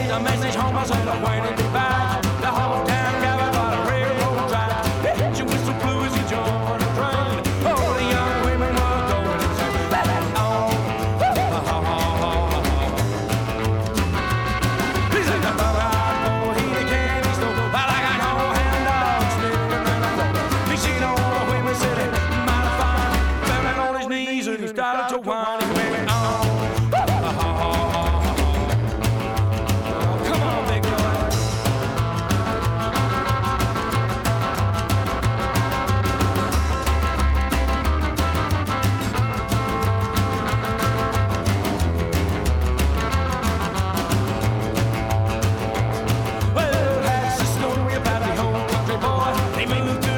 a message home, I said I'm waiting to back. The whole town gathered by the railroad track. They hit you with some blue as you jump on the train. Oh, the young women were going and saying, let it on. He said the brother-eyed boy, he the candy store, but I got no hand dogs sniffing around the floor. He seen all the women sitting mighty fine, fell on his knees and he started to whine. He went on. Come on, big boy. Well, that's the story about the old country boy. He moved to